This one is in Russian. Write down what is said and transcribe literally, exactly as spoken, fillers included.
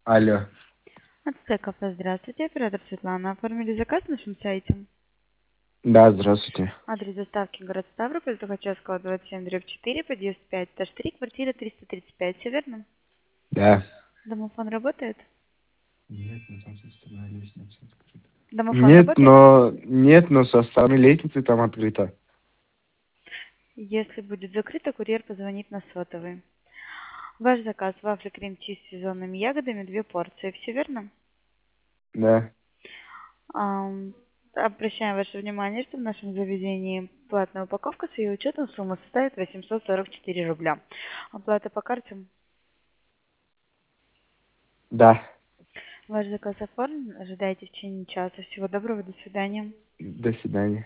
Алло. Ацтекафе, здравствуйте. Оператор Светлана. Оформили заказ на нашем сайте. Да, здравствуйте. Адрес доставки город Ставрополь, Тухачевского, двадцать семь, дробь четыре, подъезд пять, этаж три, квартира триста тридцать пять. Все верно? Да. Домофон работает? Нет, но там со стороны лестницы открыто. Домофон Нет, работает? но нет, но со стороны лестницы там открыто. Если будет закрыто, курьер позвонит на сотовый. Ваш заказ: вафли крем-чиз с сезонными ягодами, две порции. Все верно? Да. Ам, Обращаем ваше внимание, что в нашем заведении платная упаковка с ее учетом сумма составит восемьсот сорок четыре рубля. Оплата по карте. Да. Ваш заказ оформлен. Ожидайте в течение часа. Всего доброго. До свидания. До свидания.